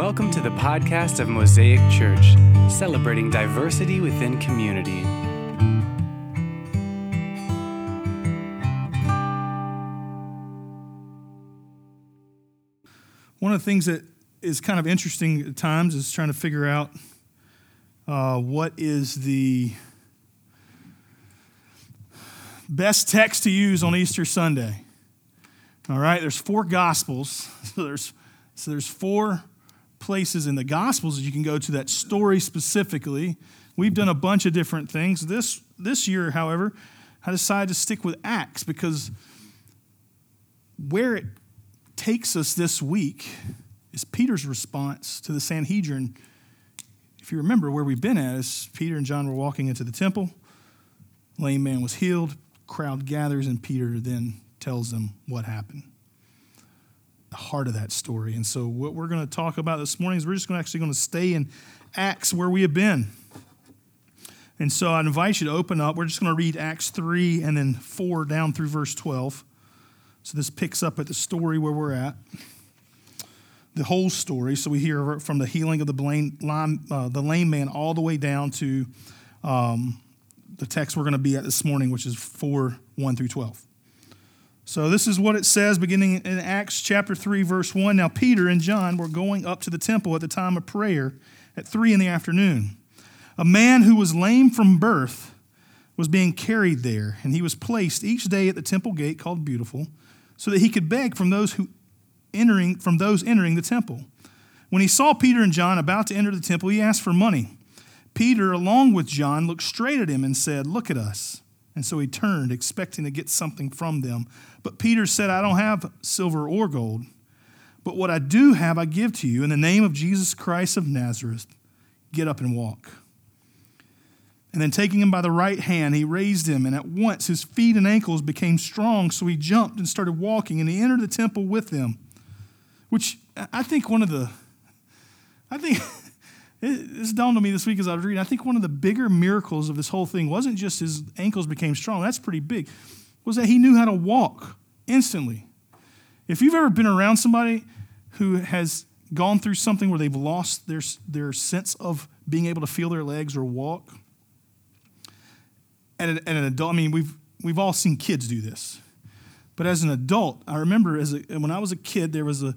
Welcome to the podcast of Mosaic Church, celebrating diversity within community. One of the things that is kind of interesting at times is trying to figure out what is the best text to use on Easter Sunday. All right, there's 4 Gospels, so there's 4 places in the Gospels that you can go to that story specifically. We've done a bunch of different things. This year, however, I decided to stick with Acts because where it takes us this week is Peter's response to the Sanhedrin. If you remember where we've been at, is Peter and John were walking into the temple. Lame man was healed. Crowd gathers, and Peter then tells them what happened. The heart of that story. And so what we're going to talk about this morning is we're just going to stay in Acts where we have been. And so I'd invite you to open up. We're just going to read Acts 3 and then 4 down through verse 12. So this picks up at the story where we're at. The whole story. So we hear from the healing of the lame man all the way down to the text we're going to be at this morning, which is 4, 1 through 12. So this is what it says beginning in Acts chapter 3, verse 1. Now Peter and John were going up to the temple at the time of prayer at 3 in the afternoon. A man who was lame from birth was being carried there, and he was placed each day at the temple gate called Beautiful, so that he could beg from those entering the temple. When he saw Peter and John about to enter the temple, he asked for money. Peter, along with John, looked straight at him and said, "Look at us." And so he turned, expecting to get something from them. But Peter said, "I don't have silver or gold, but what I do have I give to you. In the name of Jesus Christ of Nazareth, get up and walk." And then taking him by the right hand, he raised him, and at once his feet and ankles became strong. So he jumped and started walking, and he entered the temple with them. Which I think this dawned on me this week as I was reading. I think one of the bigger miracles of this whole thing wasn't just his ankles became strong. That's pretty big. Was that he knew how to walk instantly. If you've ever been around somebody who has gone through something where they've lost their sense of being able to feel their legs or walk, and an adult, I mean, we've all seen kids do this. But as an adult, I remember when I was a kid, there was a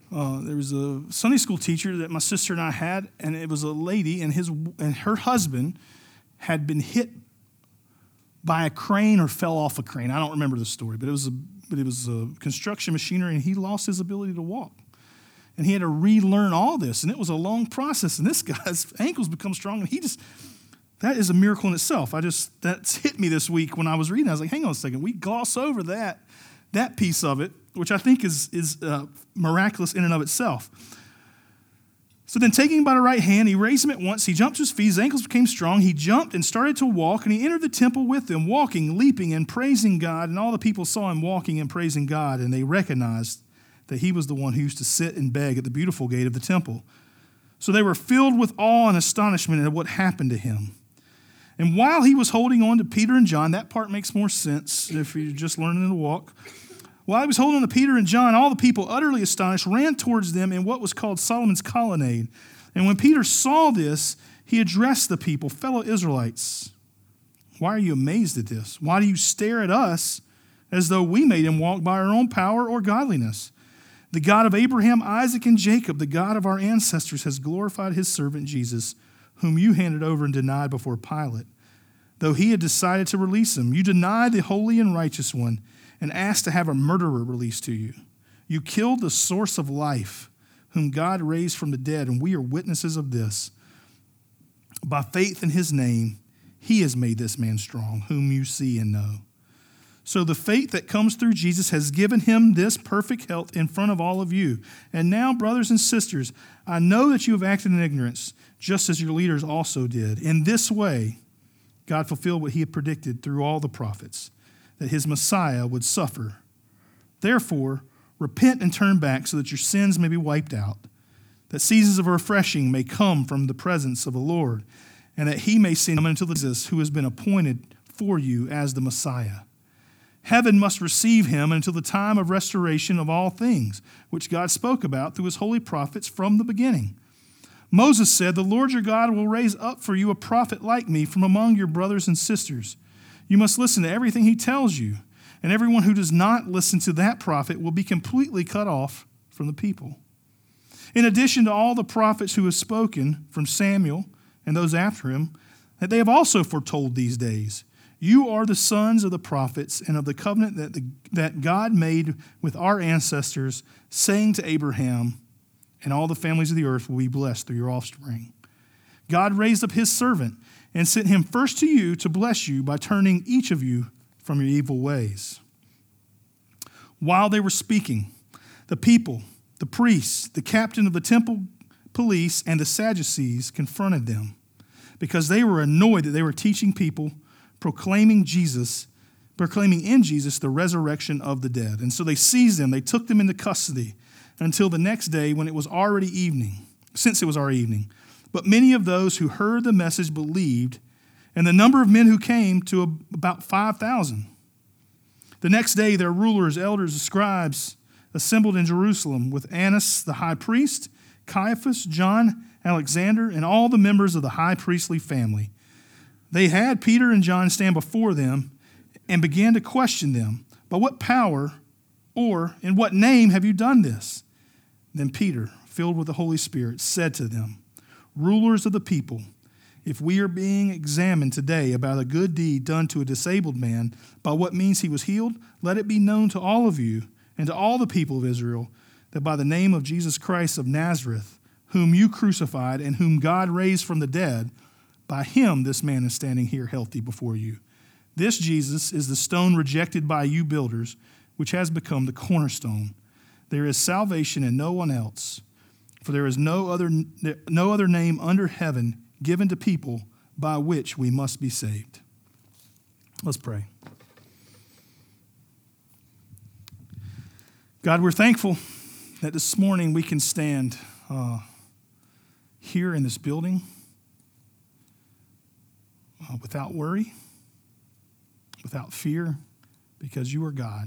Sunday school teacher that my sister and I had, and it was a lady, and her husband had been hit by a crane or fell off a crane. I don't remember the story, but it was a construction machinery, and he lost his ability to walk. And he had to relearn all this, and it was a long process. And this guy's ankles become strong, and that is a miracle in itself. That's hit me this week when I was reading. I was like, hang on a second, we gloss over that piece of it, which I think is miraculous in and of itself. So then taking him by the right hand, he raised him at once. He jumped to his feet. His ankles became strong. He jumped and started to walk, and he entered the temple with them, walking, leaping, and praising God. And all the people saw him walking and praising God, and they recognized that he was the one who used to sit and beg at the Beautiful gate of the temple. So they were filled with awe and astonishment at what happened to him. And while he was holding on to Peter and John, that part makes more sense if you're just learning to walk. While he was holding on to Peter and John, all the people, utterly astonished, ran towards them in what was called Solomon's Colonnade. And when Peter saw this, he addressed the people, "Fellow Israelites, why are you amazed at this? Why do you stare at us as though we made him walk by our own power or godliness? The God of Abraham, Isaac, and Jacob, the God of our ancestors, has glorified his servant Jesus, whom you handed over and denied before Pilate. Though he had decided to release him, you denied the holy and righteous one and asked to have a murderer released to you. You killed the source of life, whom God raised from the dead, and we are witnesses of this. By faith in his name, he has made this man strong, whom you see and know. So the faith that comes through Jesus has given him this perfect health in front of all of you. And now, brothers and sisters, I know that you have acted in ignorance, just as your leaders also did. In this way, God fulfilled what he had predicted through all the prophets, that his Messiah would suffer. Therefore, repent and turn back so that your sins may be wiped out, that seasons of refreshing may come from the presence of the Lord, and that he may send unto Jesus, who has been appointed for you as the Messiah. Heaven must receive him until the time of restoration of all things, which God spoke about through his holy prophets from the beginning. Moses said, "The Lord your God will raise up for you a prophet like me from among your brothers and sisters. You must listen to everything he tells you, and everyone who does not listen to that prophet will be completely cut off from the people." In addition to all the prophets who have spoken, from Samuel and those after him, that they have also foretold these days. You are the sons of the prophets and of the covenant that God made with our ancestors, saying to Abraham, "And all the families of the earth will be blessed through your offspring." God raised up his servant and sent him first to you to bless you by turning each of you from your evil ways. While they were speaking, the people, the priests, the captain of the temple police, and the Sadducees confronted them because they were annoyed that they were teaching people, proclaiming in Jesus the resurrection of the dead. And so they seized them, they took them into custody until the next day when it was already evening, since it was already evening. But many of those who heard the message believed, and the number of men who came to about 5,000. The next day their rulers, elders, scribes assembled in Jerusalem with Annas the high priest, Caiaphas, John, Alexander, and all the members of the high priestly family. They had Peter and John stand before them and began to question them, "By what power or in what name have you done this?" Then Peter, filled with the Holy Spirit, said to them, "Rulers of the people, if we are being examined today about a good deed done to a disabled man, by what means he was healed, let it be known to all of you and to all the people of Israel that by the name of Jesus Christ of Nazareth, whom you crucified and whom God raised from the dead, by him this man is standing here healthy before you. This Jesus is the stone rejected by you builders, which has become the cornerstone. There is salvation in no one else, for there is no other name under heaven given to people by which we must be saved." Let's pray. God, we're thankful that this morning we can stand here in this building without worry, without fear, because you are God.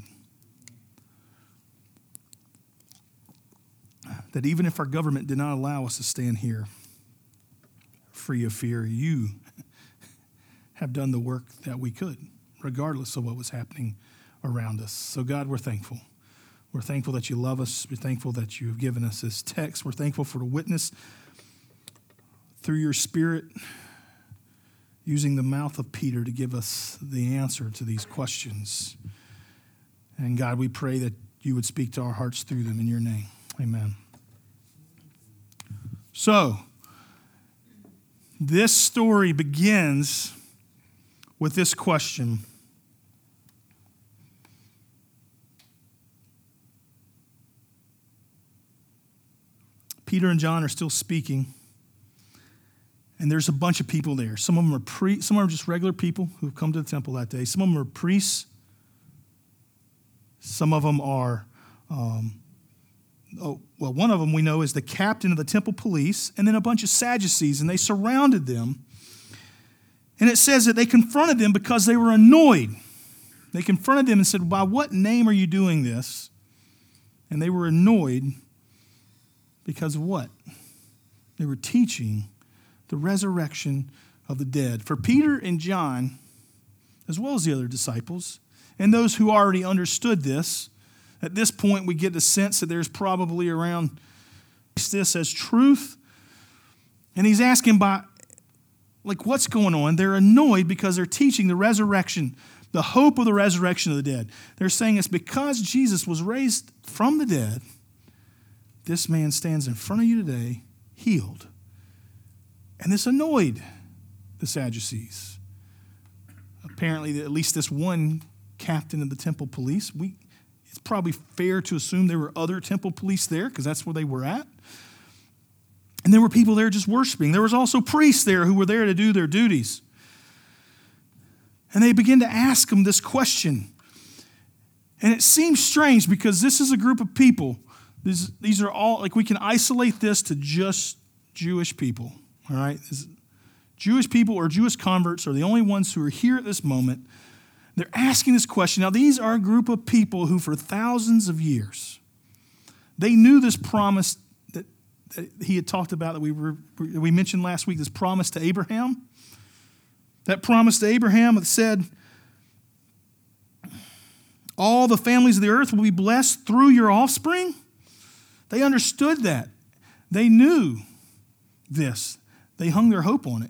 That even if our government did not allow us to stand here free of fear, you have done the work that we could, regardless of what was happening around us. So God, we're thankful. We're thankful that you love us. We're thankful that you've given us this text. We're thankful for the witness through your Spirit, using the mouth of Peter to give us the answer to these questions. And God, we pray that you would speak to our hearts through them in your name. Amen. So, this story begins with this question. Peter and John are still speaking, and there's a bunch of people there. Some of them are some are just regular people who've come to the temple that day. Some of them are priests. Some of them are, one of them we know is the captain of the temple police, and then a bunch of Sadducees, and they surrounded them. And it says that they confronted them because they were annoyed. They confronted them and said, "By what name are you doing this?" And they were annoyed because of what? They were teaching the resurrection of the dead. For Peter and John, as well as the other disciples, and those who already understood this, at this point we get a sense that there's probably around this as truth. And he's asking what's going on? They're annoyed because they're teaching the resurrection, the hope of the resurrection of the dead. They're saying it's because Jesus was raised from the dead, this man stands in front of you today, healed. And this annoyed the Sadducees. Apparently, at least this one captain of the temple police, it's probably fair to assume there were other temple police there because that's where they were at. And there were people there just worshiping. There was also priests there who were there to do their duties. And they begin to ask them this question. And it seems strange because this is a group of people. These are all, we can isolate this to just Jewish people, all right? Jewish people or Jewish converts are the only ones who are here at this moment. They're asking this question. Now, these are a group of people who for thousands of years, they knew this promise that that he had talked about that we mentioned last week, this promise to Abraham. That promise to Abraham that said, all the families of the earth will be blessed through your offspring. They understood that. They knew this. They hung their hope on it.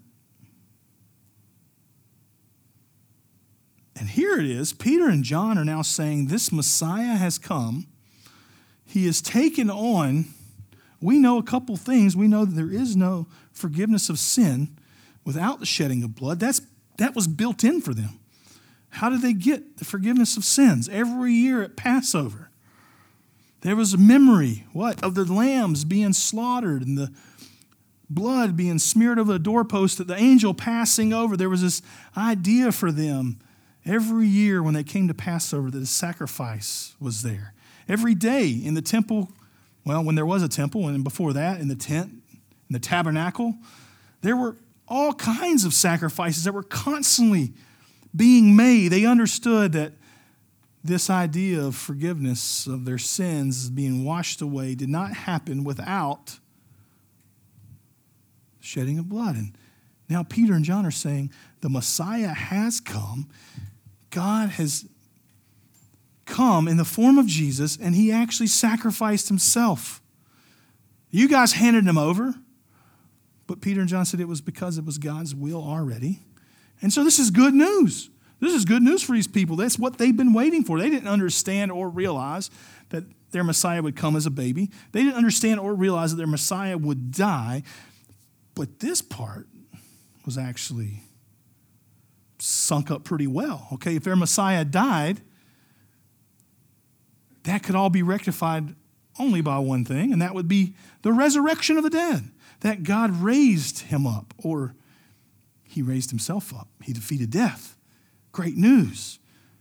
And here it is. Peter and John are now saying this Messiah has come. He has taken on, we know a couple things. We know that there is no forgiveness of sin without the shedding of blood. That was built in for them. How did they get the forgiveness of sins? Every year at Passover, there was a memory, of the lambs being slaughtered and the blood being smeared over the doorpost, that the angel passing over. There was this idea for them every year when they came to Passover that a sacrifice was there. Every day in the temple, when there was a temple, and before that in the tent, in the tabernacle, there were all kinds of sacrifices that were constantly being made. They understood that this idea of forgiveness of their sins being washed away did not happen without shedding of blood. And now Peter and John are saying the Messiah has come. God has come in the form of Jesus, and he actually sacrificed himself. You guys handed him over, but Peter and John said it was because it was God's will already. And so this is good news. This is good news for these people. That's what they've been waiting for. They didn't understand or realize that their Messiah would come as a baby. They didn't understand or realize that their Messiah would die. But this part was actually sunk up pretty well. Okay, if their Messiah died, that could all be rectified only by one thing, and that would be the resurrection of the dead. That God raised him up, or he raised himself up. He defeated death. Great news.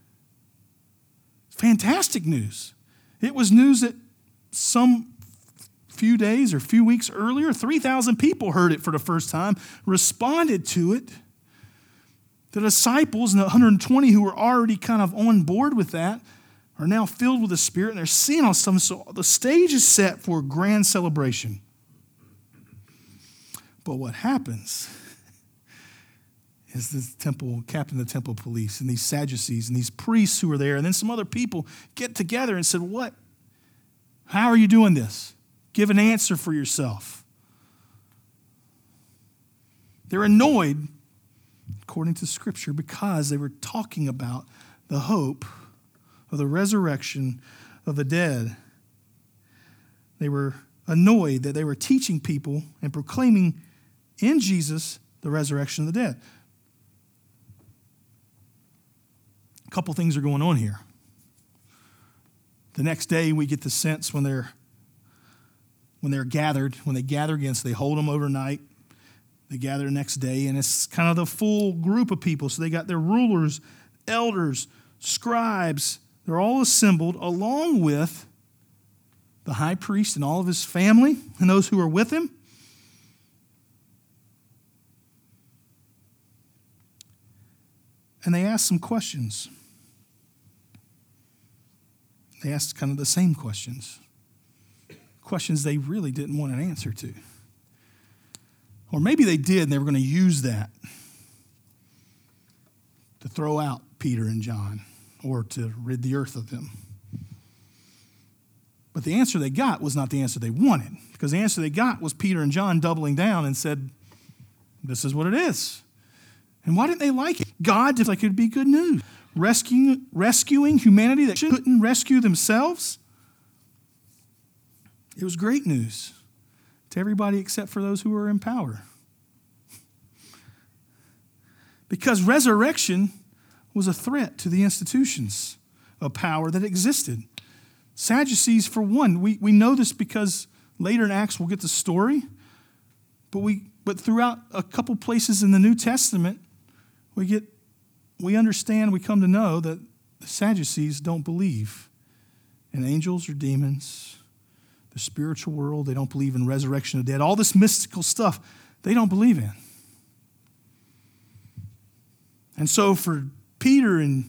Fantastic news. It was news that some few days or few weeks earlier, 3,000 people heard it for the first time, responded to it. The disciples and the 120 who were already kind of on board with that are now filled with the Spirit, and they're seeing all something. So the stage is set for a grand celebration. But what happens is the captain of the temple police and these Sadducees and these priests who are there, and then some other people get together and said, what? How are you doing this? Give an answer for yourself. They're annoyed, according to Scripture, because they were talking about the hope of the resurrection of the dead. They were annoyed that they were teaching people and proclaiming in Jesus the resurrection of the dead. A couple things are going on here. The next day we get the sense when they gather again, so they hold them overnight. They gather the next day, and it's kind of the full group of people. So they got their rulers, elders, scribes. They're all assembled along with the high priest and all of his family and those who are with him. And they asked some questions. They asked kind of the same questions. Questions they really didn't want an answer to. Or maybe they did and they were going to use that to throw out Peter and John or to rid the earth of them. But the answer they got was not the answer they wanted, because the answer they got was Peter and John doubling down and said, this is what it is. And why didn't they like it? God did like it would be good news. Rescuing humanity that couldn't rescue themselves. It was great news to everybody except for those who were in power. Because resurrection was a threat to the institutions of power that existed. Sadducees, for one, we know this because later in Acts we'll get the story, but throughout a couple places in the New Testament, we understand, we come to know that the Sadducees don't believe in angels or demons, the spiritual world. They don't believe in resurrection of the dead. All this mystical stuff, they don't believe in. And so for Peter and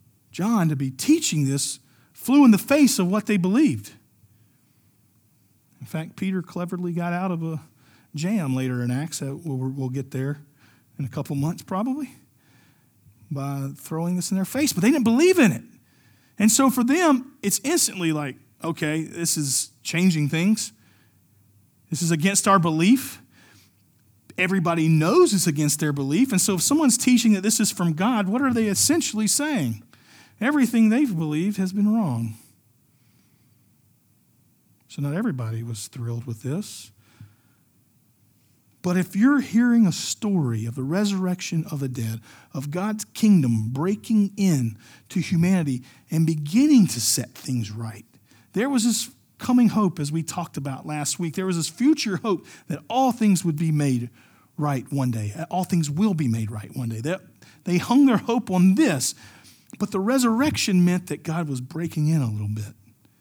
John to be teaching this flew in the face of what they believed. In fact, Peter cleverly got out of a jam later in Acts that we'll get there in a couple months probably by throwing this in their face. But they didn't believe in it. And so for them, it's instantly like, okay, this is changing things. This is against our belief. Everybody knows it's against their belief. And so if someone's teaching that this is from God, what are they essentially saying? Everything they've believed has been wrong. So not everybody was thrilled with this. But if you're hearing a story of the resurrection of the dead, of God's kingdom breaking in to humanity and beginning to set things right, there was this coming hope, as we talked about last week. There was this future hope that all things would be made right one day. All things will be made right one day. They hung their hope on this, but the resurrection meant that God was breaking in a little bit.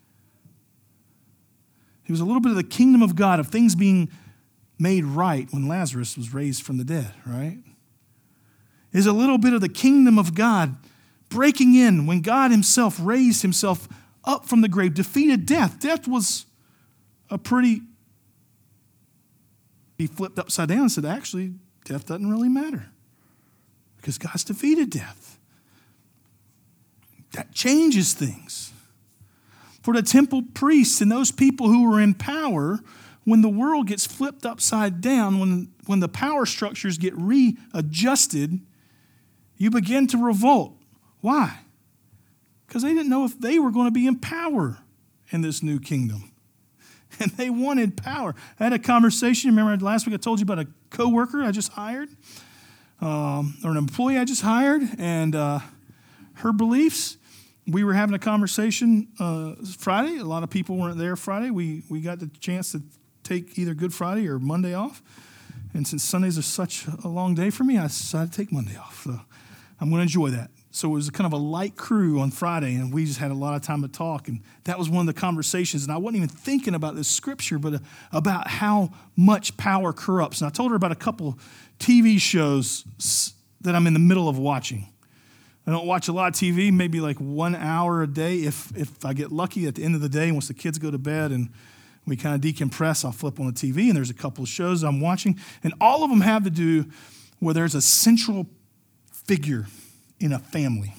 It was a little bit of the kingdom of God, of things being made right when Lazarus was raised from the dead, right? It is a little bit of the kingdom of God breaking in when God himself raised himself up from the grave, defeated death. Death was he flipped upside down and said, actually, death doesn't really matter because God's defeated death. That changes things. For the temple priests and those people who were in power, when the world gets flipped upside down, when the power structures get readjusted, you begin to revolt. Why? Because they didn't know if they were going to be in power in this new kingdom. And they wanted power. I had a conversation, remember last week I told you about a coworker I just hired, or an employee I just hired, and her beliefs. We were having a conversation Friday. A lot of people weren't there Friday. We got the chance to take either Good Friday or Monday off. And since Sundays are such a long day for me, I decided to take Monday off. So I'm going to enjoy that. So it was kind of a light crew on Friday, and we just had a lot of time to talk. And that was one of the conversations. And I wasn't even thinking about this scripture, but about how much power corrupts. And I told her about a couple TV shows that I'm in the middle of watching. I don't watch a lot of TV, maybe like 1 hour a day. If I get lucky at the end of the day, once the kids go to bed and we kind of decompress, I'll flip on the TV, and there's a couple of shows I'm watching. And all of them have to do where there's a central figure in a family.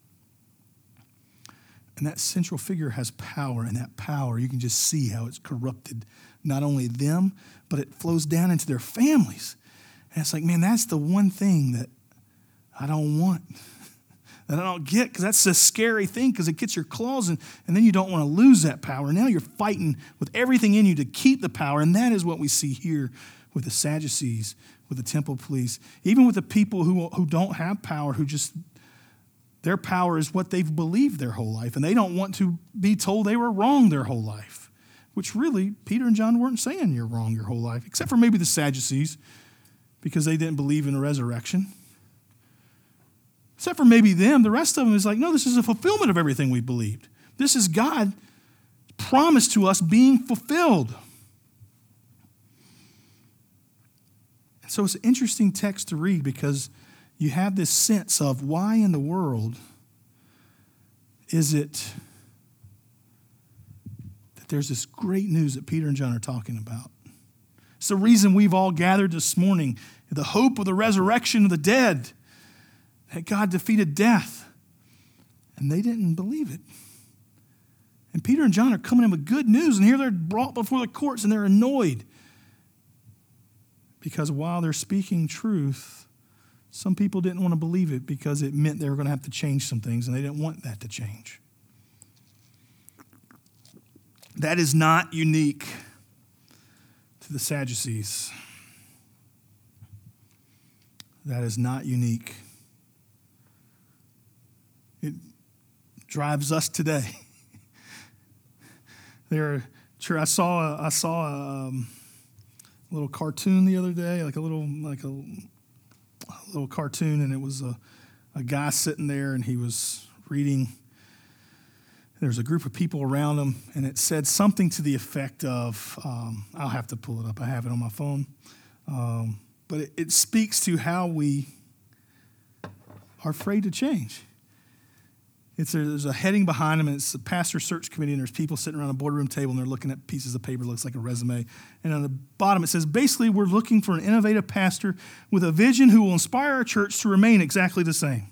And that central figure has power, and that power, you can just see how it's corrupted not only them, but it flows down into their families. And it's like, man, that's the one thing that I don't want. That I don't get, because that's a scary thing, because it gets your claws in, and then you don't want to lose that power. Now you're fighting with everything in you to keep the power, and that is what we see here with the Sadducees, with the temple police, even with the people who don't have power, who just, their power is what they've believed their whole life, and they don't want to be told they were wrong their whole life, which really, Peter and John weren't saying you're wrong your whole life, except for maybe the Sadducees, because they didn't believe in a resurrection. Except for maybe them, the rest of them is like, no, this is a fulfillment of everything we believed. This is God promised to us being fulfilled. And so it's an interesting text to read, because you have this sense of why in the world is it that there's this great news that Peter and John are talking about. It's the reason we've all gathered this morning, the hope of the resurrection of the dead, that God defeated death. And they didn't believe it. And Peter and John are coming in with good news, and here they're brought before the courts, and they're annoyed. Because while they're speaking truth, some people didn't want to believe it because it meant they were going to have to change some things, and they didn't want that to change. That is not unique to the Sadducees. That is not unique. It drives us today. I saw a little cartoon the other day, like a little cartoon, and it was a guy sitting there, and he was reading. There's a group of people around him, and it said something to the effect of, I'll have to pull it up. I have it on my phone. But it speaks to how we are afraid to change. There's a heading behind them, and it's the pastor search committee, and there's people sitting around a boardroom table, and they're looking at pieces of paper that looks like a resume. And on the bottom, it says, basically, we're looking for an innovative pastor with a vision who will inspire our church to remain exactly the same.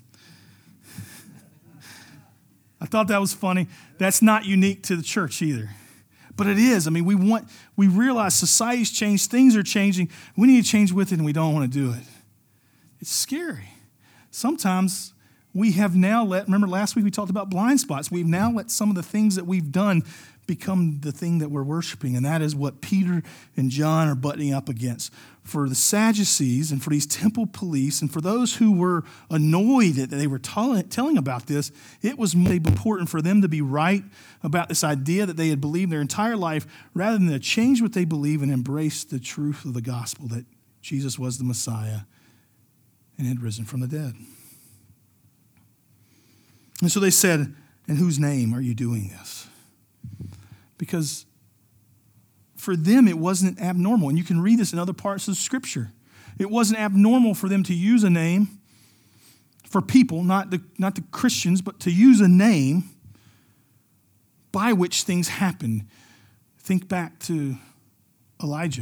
I thought that was funny. That's not unique to the church either. But it is. I mean, we realize society's changed, things are changing. We need to change with it, and we don't want to do it. It's scary. Sometimes we have now remember last week we talked about blind spots. We've now let some of the things that we've done become the thing that we're worshiping, and that is what Peter and John are butting up against. For the Sadducees and for these temple police and for those who were annoyed that they were telling about this, it was more important for them to be right about this idea that they had believed their entire life rather than to change what they believe and embrace the truth of the gospel that Jesus was the Messiah and had risen from the dead. And so they said, in whose name are you doing this? Because for them, it wasn't abnormal. And you can read this in other parts of Scripture. It wasn't abnormal for them to use a name for people, not the Christians, but to use a name by which things happen. Think back to Elijah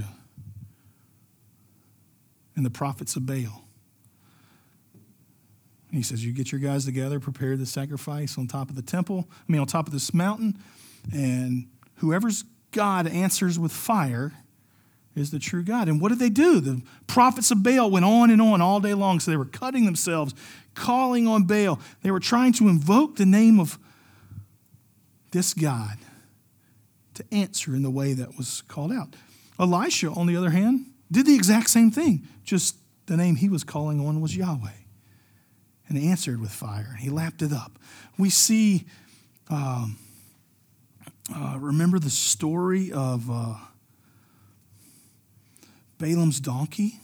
and the prophets of Baal. He says, you get your guys together, prepare the sacrifice on top of on top of this mountain, and whoever's God answers with fire is the true God. And what did they do? The prophets of Baal went on and on all day long. So they were cutting themselves, calling on Baal. They were trying to invoke the name of this God to answer in the way that was called out. Elisha, on the other hand, did the exact same thing. Just the name he was calling on was Yahweh. And he answered with fire, and he lapped it up. We see, remember the story of Balaam's donkey?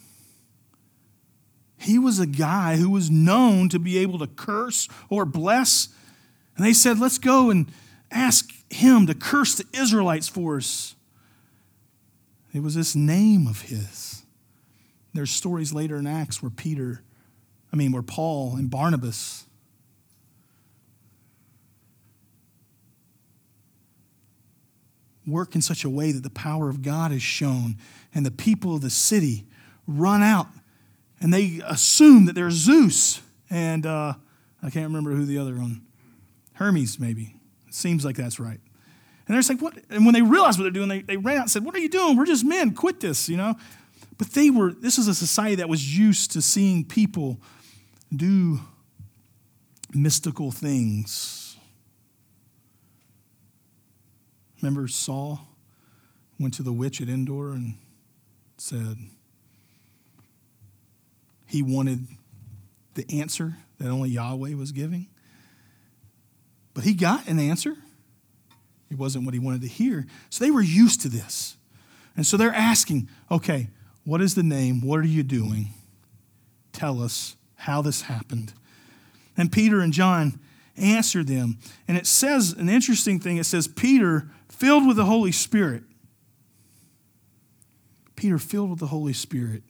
He was a guy who was known to be able to curse or bless. And they said, let's go and ask him to curse the Israelites for us. It was this name of his. There's stories later in Acts where Paul and Barnabas work in such a way that the power of God is shown, and the people of the city run out, and they assume that there's Zeus, and I can't remember who the other one, Hermes maybe. It seems like that's right. And they're just like, what? And when they realized what they're doing, they ran out and said, what are you doing? We're just men. Quit this, But this is a society that was used to seeing people do mystical things. Remember Saul went to the witch at Endor and said he wanted the answer that only Yahweh was giving. But he got an answer. It wasn't what he wanted to hear. So they were used to this. And so they're asking, okay, what is the name? What are you doing? Tell us how this happened. And Peter and John answered them. And it says an interesting thing. It says, Peter, filled with the Holy Spirit. Peter, filled with the Holy Spirit,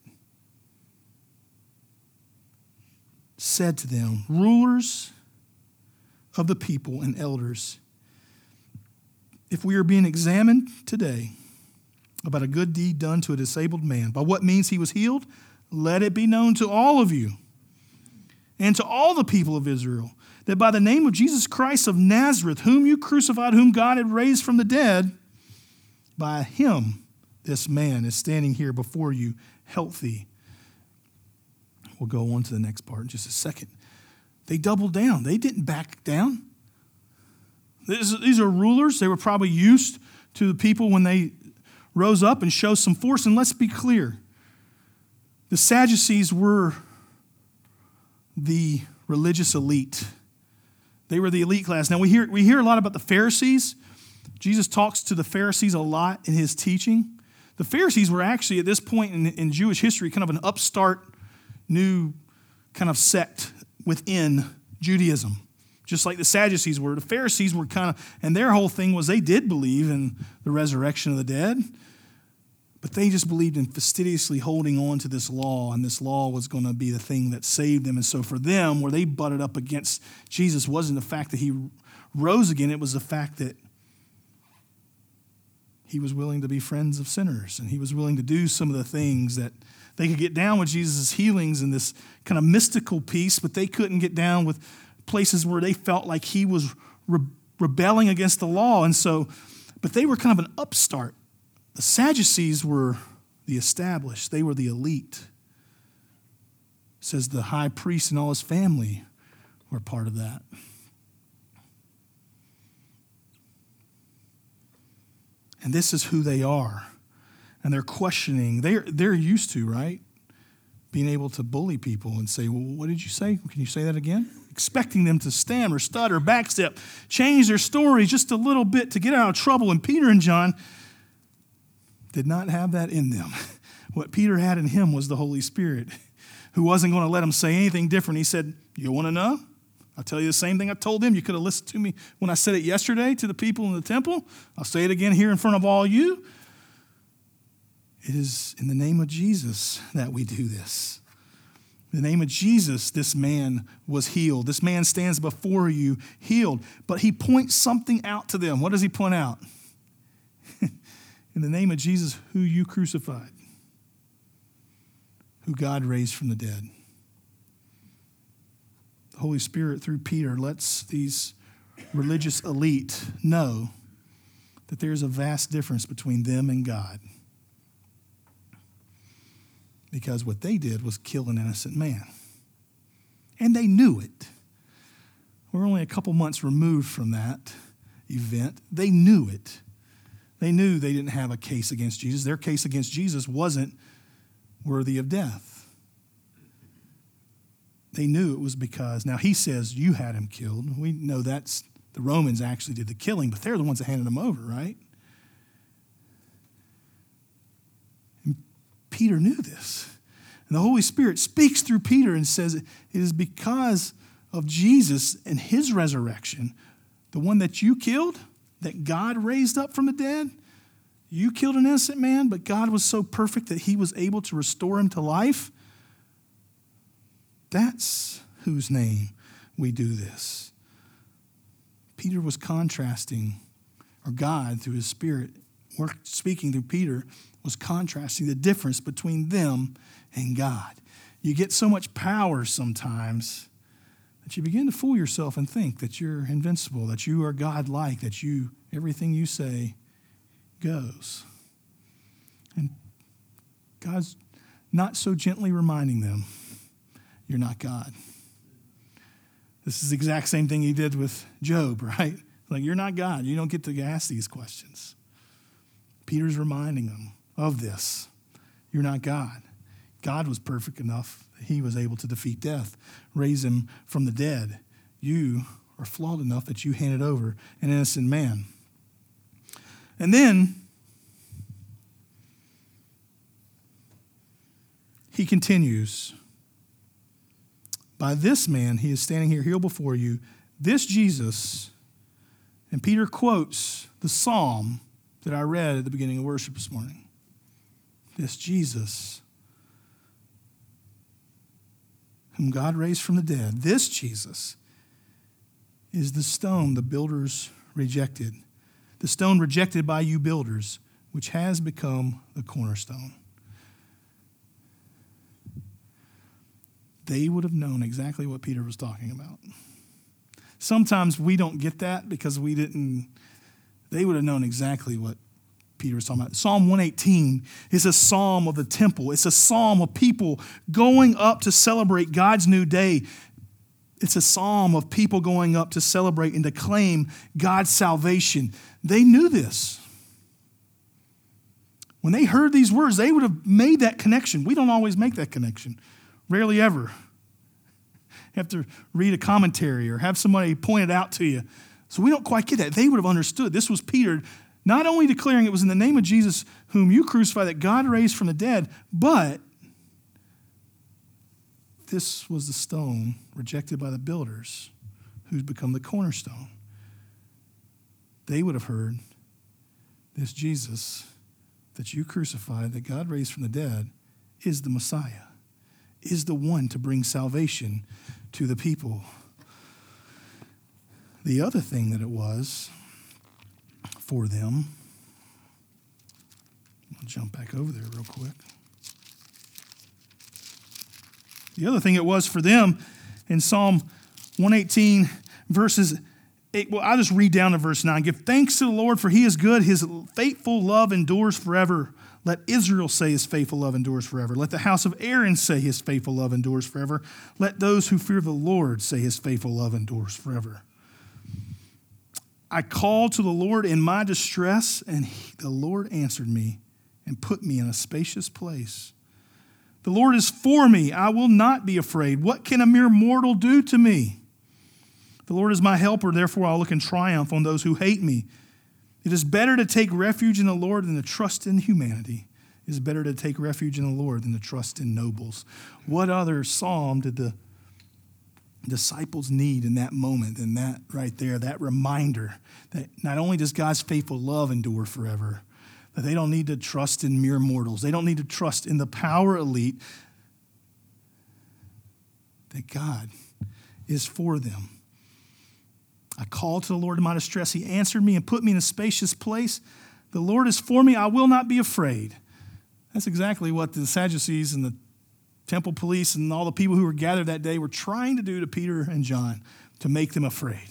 said to them, rulers of the people and elders, if we are being examined today about a good deed done to a disabled man, by what means he was healed, let it be known to all of you and to all the people of Israel that by the name of Jesus Christ of Nazareth, whom you crucified, whom God had raised from the dead, by him this man is standing here before you healthy. We'll go on to the next part in just a second. They doubled down. They didn't back down. These are rulers. They were probably used to the people when they rose up and showed some force. And let's be clear. The Sadducees were the religious elite. They were the elite class. Now we hear a lot about the Pharisees. Jesus talks to the Pharisees a lot in his teaching. The Pharisees were actually at this point in Jewish history kind of an upstart, new kind of sect within Judaism. Just like the Sadducees were. The Pharisees were and their whole thing was they did believe in the resurrection of the dead. But they just believed in fastidiously holding on to this law, and this law was going to be the thing that saved them. And so for them, where they butted up against Jesus wasn't the fact that he rose again, it was the fact that he was willing to be friends of sinners, and he was willing to do some of the things that they could get down with Jesus' healings and this kind of mystical piece, but they couldn't get down with places where they felt like he was rebelling against the law. And so, but they were kind of an upstart. The Sadducees were the established. They were the elite. It says the high priest and all his family were part of that. And this is who they are. And they're questioning. They're used to, right? Being able to bully people and say, well, what did you say? Can you say that again? Expecting them to stammer, stutter, backstep, change their stories just a little bit to get out of trouble. And Peter and John did not have that in them. What Peter had in him was the Holy Spirit, who wasn't going to let him say anything different. He said, you want to know? I'll tell you the same thing I told them. You could have listened to me when I said it yesterday to the people in the temple. I'll say it again here in front of all you. It is in the name of Jesus that we do this. In the name of Jesus, this man was healed. This man stands before you healed. But he points something out to them. What does he point out? In the name of Jesus, who you crucified, who God raised from the dead. The Holy Spirit, through Peter, lets these religious elite know that there's a vast difference between them and God. Because what they did was kill an innocent man. And they knew it. We're only a couple months removed from that event. They knew it. They knew they didn't have a case against Jesus. Their case against Jesus wasn't worthy of death. They knew it was because, now he says you had him killed. We know that's, the Romans actually did the killing, but they're the ones that handed him over, right? And Peter knew this. And the Holy Spirit speaks through Peter and says it is because of Jesus and his resurrection, the one that you killed, that God raised up from the dead. You killed an innocent man, but God was so perfect that he was able to restore him to life. That's whose name we do this. Peter was contrasting, or God through his Spirit, speaking through Peter, was contrasting the difference between them and God. You get so much power sometimes that you begin to fool yourself and think that you're invincible, that you are God-like, that everything you say goes. And God's not so gently reminding them, you're not God. This is the exact same thing he did with Job, right? Like, you're not God. You don't get to ask these questions. Peter's reminding them of this. You're not God. God was perfect enough that he was able to defeat death, raise him from the dead. You are flawed enough that you handed over an innocent man. And then he continues. By this man, he is standing here healed before you. This Jesus, and Peter quotes the psalm that I read at the beginning of worship this morning. This Jesus, whom God raised from the dead, this Jesus is the stone the builders rejected. The stone rejected by you builders, which has become the cornerstone. They would have known exactly what Peter was talking about. Sometimes we don't get that because they would have known exactly what Peter was talking about. Psalm 118 is a psalm of the temple. It's a psalm of people going up to celebrate God's new day. It's a psalm of people going up to celebrate and to claim God's salvation. They knew this. When they heard these words, they would have made that connection. We don't always make that connection. Rarely ever. You have to read a commentary or have somebody point it out to you. So we don't quite get that. They would have understood. This was Peter not only declaring it was in the name of Jesus whom you crucified that God raised from the dead, but this was the stone rejected by the builders who's become the cornerstone. They would have heard this Jesus that you crucified, that God raised from the dead, is the Messiah, is the one to bring salvation to the people. The other thing that it was for them, I'll jump back over there real quick. The other thing it was for them in Psalm 118, verses 8, well, I'll just read down to verse 9. Give thanks to the Lord, for he is good. His faithful love endures forever. Let Israel say his faithful love endures forever. Let the house of Aaron say his faithful love endures forever. Let those who fear the Lord say his faithful love endures forever. I called to the Lord in my distress, and the Lord answered me and put me in a spacious place. The Lord is for me. I will not be afraid. What can a mere mortal do to me? The Lord is my helper, therefore I'll look in triumph on those who hate me. It is better to take refuge in the Lord than to trust in humanity. It is better to take refuge in the Lord than to trust in nobles. What other psalm did the disciples need in that moment than that right there, that reminder that not only does God's faithful love endure forever, that they don't need to trust in mere mortals. They don't need to trust in the power elite, that God is for them. I called to the Lord in my distress. He answered me and put me in a spacious place. The Lord is for me. I will not be afraid. That's exactly what the Sadducees and the temple police and all the people who were gathered that day were trying to do to Peter and John to make them afraid.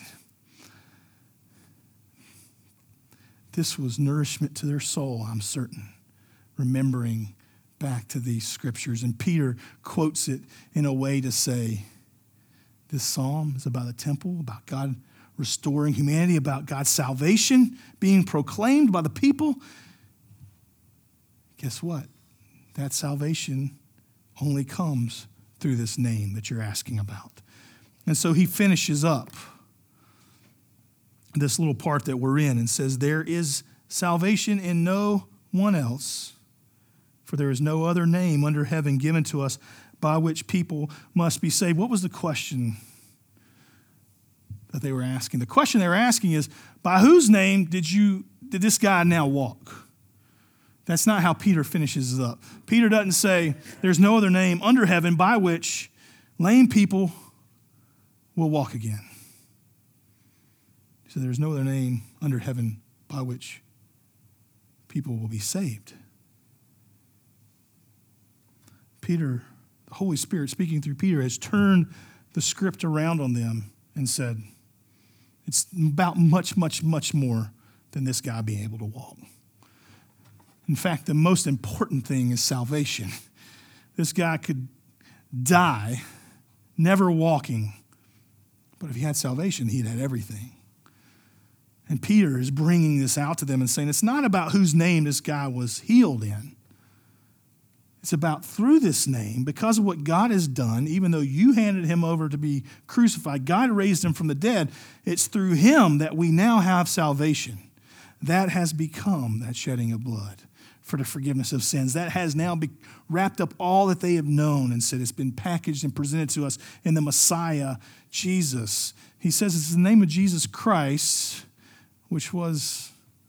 This was nourishment to their soul, I'm certain, remembering back to these scriptures. And Peter quotes it in a way to say, this psalm is about the temple, about God restoring humanity, about God's salvation being proclaimed by the people. Guess what? That salvation only comes through this name that you're asking about. And so he finishes up this little part that we're in and says, there is salvation in no one else, for there is no other name under heaven given to us by which people must be saved. What was the question that they were asking? The question they were asking is, by whose name did this guy now walk? That's not how Peter finishes it up. Peter doesn't say, there's no other name under heaven by which lame people will walk again. So there's no other name under heaven by which people will be saved. Peter, the Holy Spirit speaking through Peter, has turned the script around on them and said, it's about much, much, much more than this guy being able to walk. In fact, the most important thing is salvation. This guy could die never walking, but if he had salvation, he'd had everything. And Peter is bringing this out to them and saying, it's not about whose name this guy was healed in. It's about through this name, because of what God has done, even though you handed him over to be crucified, God raised him from the dead. It's through him that we now have salvation. That has become that shedding of blood for the forgiveness of sins. That has now wrapped up all that they have known and said it's been packaged and presented to us in the Messiah, Jesus. He says it's the name of Jesus Christ, which was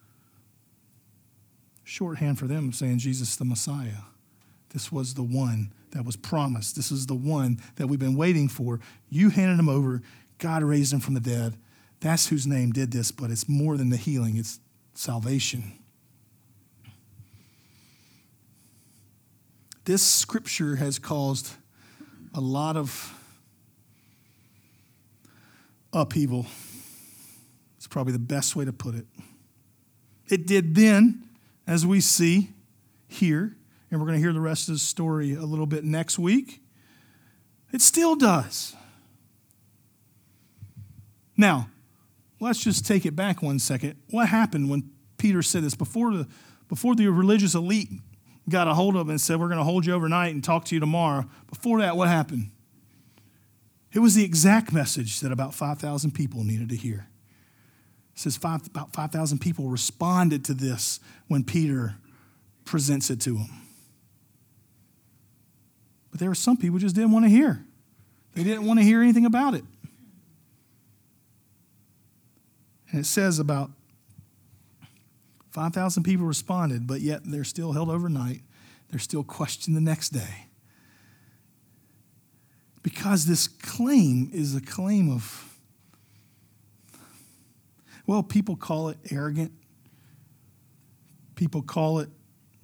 shorthand for them saying Jesus the Messiah. This was the one that was promised. This is the one that we've been waiting for. You handed him over. God raised him from the dead. That's whose name did this, but it's more than the healing. It's salvation. This scripture has caused a lot of upheaval. It's probably the best way to put it. It did then, as we see here, and we're going to hear the rest of the story a little bit next week. It still does. Now, let's just take it back one second. What happened when Peter said this? Before the religious elite got a hold of him and said, we're going to hold you overnight and talk to you tomorrow. Before that, what happened? It was the exact message that about 5,000 people needed to hear. It says about 5,000 people responded to this when Peter presents it to them. But there were some people who just didn't want to hear. They didn't want to hear anything about it. And it says about 5,000 people responded, but yet they're still held overnight. They're still questioned the next day. Because this claim is a claim of, well, people call it arrogant. People call it,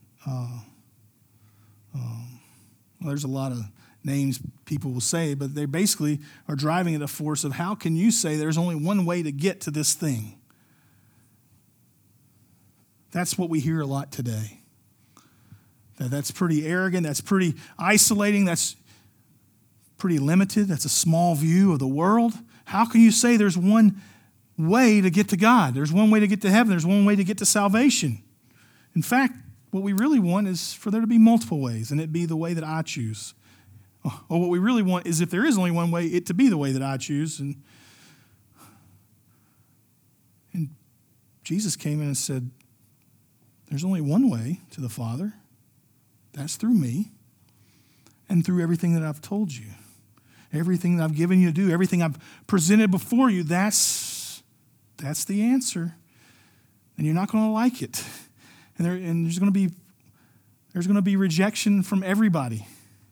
there's a lot of names people will say, but they basically are driving at a force of how can you say there's only one way to get to this thing? That's what we hear a lot today. That's pretty arrogant. That's pretty isolating. That's pretty limited. That's a small view of the world. How can you say there's one way to get to God? There's one way to get to heaven. There's one way to get to salvation. In fact, what we really want is for there to be multiple ways, and it be the way that I choose. Or what we really want is if there is only one way, it to be the way that I choose. And Jesus came in and said, there's only one way to the Father. That's through me and through everything that I've told you. Everything that I've given you to do, everything I've presented before you, that's the answer. And you're not going to like it. And there's going to be rejection from everybody.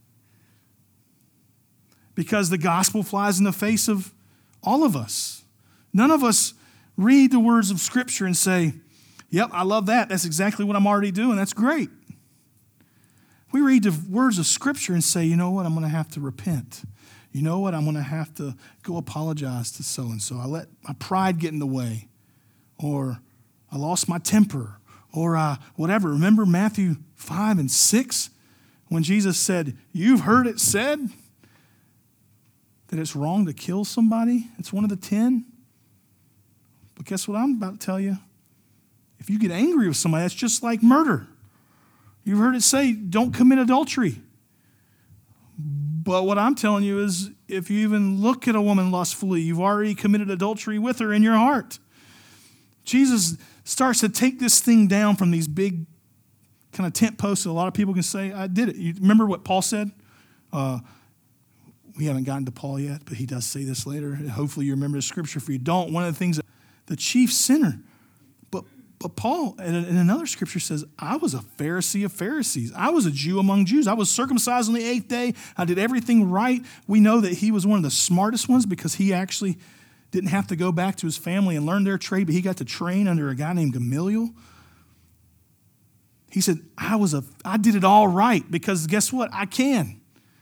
Because the gospel flies in the face of all of us. None of us read the words of Scripture and say, yep, I love that. That's exactly what I'm already doing. That's great. We read the words of Scripture and say, you know what, I'm going to have to repent. You know what, I'm going to have to go apologize to so-and-so. I let my pride get in the way. Or I lost my temper. Or whatever. Remember Matthew 5 and 6 when Jesus said, you've heard it said that it's wrong to kill somebody? It's one of the 10. But guess what I'm about to tell you? If you get angry with somebody, that's just like murder. You've heard it say, don't commit adultery. But what I'm telling you is, if you even look at a woman lustfully, you've already committed adultery with her in your heart. Jesus starts to take this thing down from these big kind of tent posts that a lot of people can say, I did it. You remember what Paul said? We haven't gotten to Paul yet, but he does say this later. Hopefully you remember the scripture. If you don't, one of the things, the chief sinner. But Paul, in another scripture, says, I was a Pharisee of Pharisees. I was a Jew among Jews. I was circumcised on the 8th day. I did everything right. We know that he was one of the smartest ones because he actually didn't have to go back to his family and learn their trade, but he got to train under a guy named Gamaliel. He said, I did it all right because guess what? I can.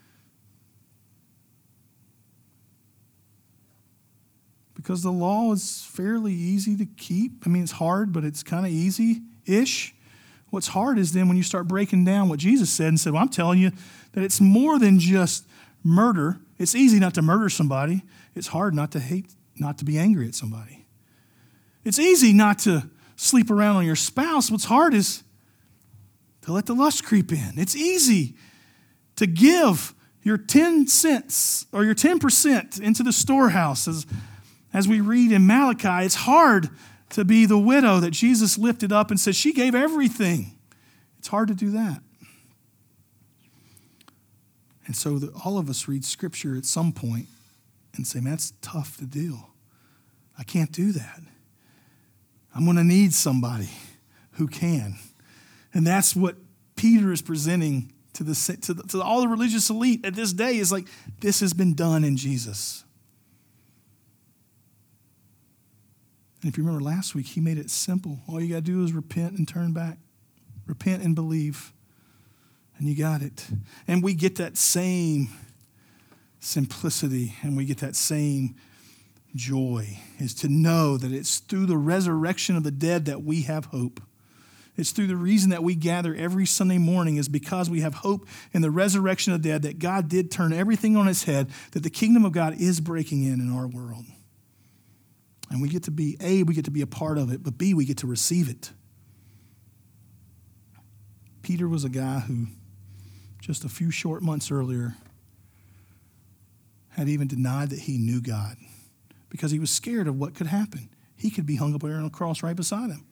Because the law is fairly easy to keep. I mean, it's hard, but it's kind of easy-ish. What's hard is then when you start breaking down what Jesus said and said, well, I'm telling you that it's more than just murder. It's easy not to murder somebody. It's hard not to hate, not to be angry at somebody. It's easy not to sleep around on your spouse. What's hard is to let the lust creep in. It's easy to give your 10 cents or your 10% into the storehouse. As we read in Malachi, it's hard to be the widow that Jesus lifted up and said she gave everything. It's hard to do that. And so all of us read Scripture at some point and say, man, that's tough to do. I can't do that. I'm going to need somebody who can. And that's what Peter is presenting to all the religious elite at this day, is like, this has been done in Jesus. And if you remember last week, he made it simple. All you got to do is repent and turn back. Repent and believe. And you got it. And we get that same simplicity and we get that same joy, is to know that it's through the resurrection of the dead that we have hope. It's through the reason that we gather every Sunday morning is because we have hope in the resurrection of the dead, that God did turn everything on its head, that the kingdom of God is breaking in our world. And we get to be, A, we get to be a part of it, but B, we get to receive it. Peter was a guy who just a few short months earlier had even denied that he knew God because he was scared of what could happen. He could be hung up there on a cross right beside him.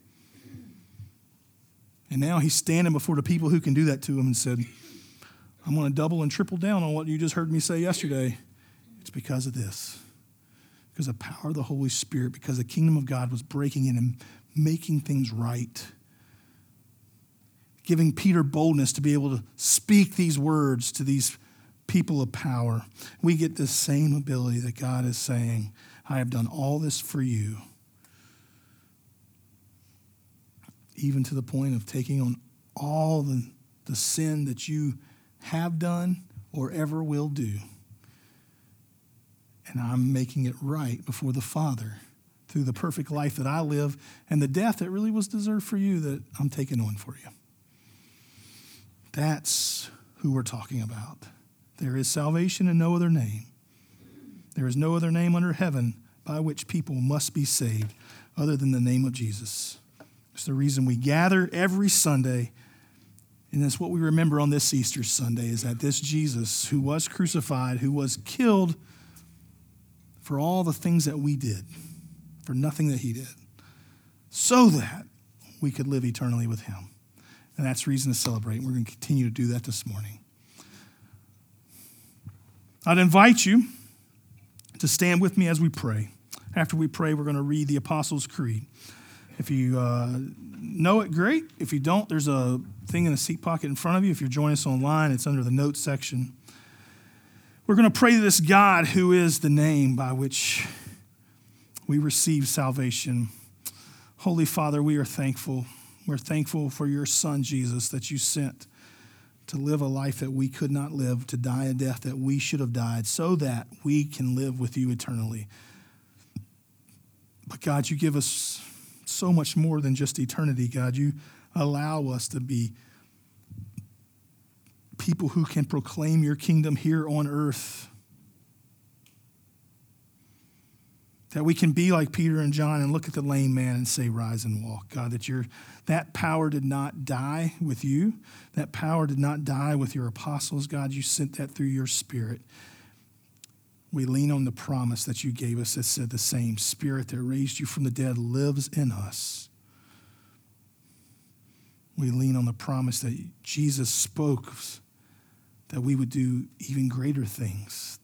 And now he's standing before the people who can do that to him and said, I'm going to double and triple down on what you just heard me say yesterday. It's because of this. Because of the power of the Holy Spirit, because the kingdom of God was breaking in and making things right. giving Peter boldness to be able to speak these words to these people of power. We get the same ability that God is saying, I have done all this for you. Even to the point of taking on all the sin that you have done or ever will do. And I'm making it right before the Father through the perfect life that I live and the death that really was deserved for you that I'm taking on for you. That's who we're talking about. There is salvation in no other name. There is no other name under heaven by which people must be saved other than the name of Jesus. It's the reason we gather every Sunday, and that's what we remember on this Easter Sunday, is that this Jesus who was crucified, who was killed for all the things that we did, for nothing that he did, so that we could live eternally with him. And that's reason to celebrate. We're going to continue to do that this morning. I'd invite you to stand with me as we pray. After we pray, we're going to read the Apostles' Creed. If you know it, great. If you don't, there's a thing in the seat pocket in front of you. If you're joining us online, it's under the notes section. We're going to pray to this God who is the name by which we receive salvation. Holy Father, we are thankful. We're thankful for your Son, Jesus, that you sent to live a life that we could not live, to die a death that we should have died, so that we can live with you eternally. But God, you give us so much more than just eternity, God. You allow us to be people who can proclaim your kingdom here on earth. That we can be like Peter and John and look at the lame man and say, rise and walk. God, that power did not die with you. That power did not die with your apostles. God, you sent that through your Spirit. We lean on the promise that you gave us that said the same Spirit that raised you from the dead lives in us. We lean on the promise that Jesus spoke that we would do even greater things.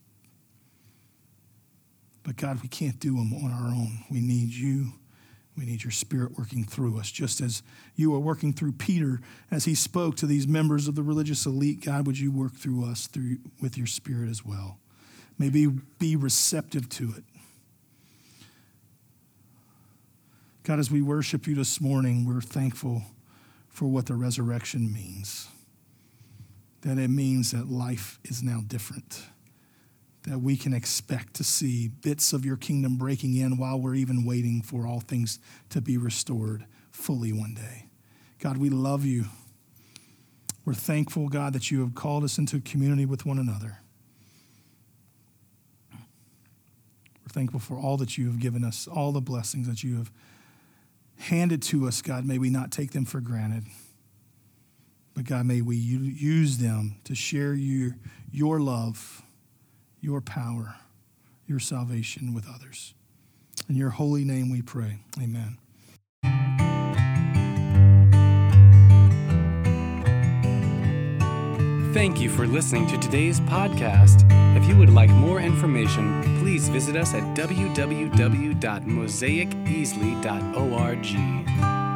But God, we can't do them on our own. We need you. We need your Spirit working through us. Just as you were working through Peter as he spoke to these members of the religious elite, God, would you work through us with your Spirit as well? Maybe be receptive to it. God, as we worship you this morning, we're thankful for what the resurrection means. That it means that life is now different. That we can expect to see bits of your kingdom breaking in while we're even waiting for all things to be restored fully one day. God, we love you. We're thankful, God, that you have called us into community with one another. We're thankful for all that you have given us, all the blessings that you have handed to us, God. May we not take them for granted. But God, may we use them to share your love, your power, your salvation with others. In your holy name we pray. Amen. Thank you for listening to today's podcast. If you would like more information, please visit us at www.mosaiceasley.org.